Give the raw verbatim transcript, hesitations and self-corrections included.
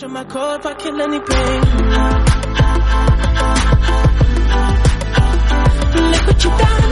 Touch on my core if I kill any pain. Look what you done.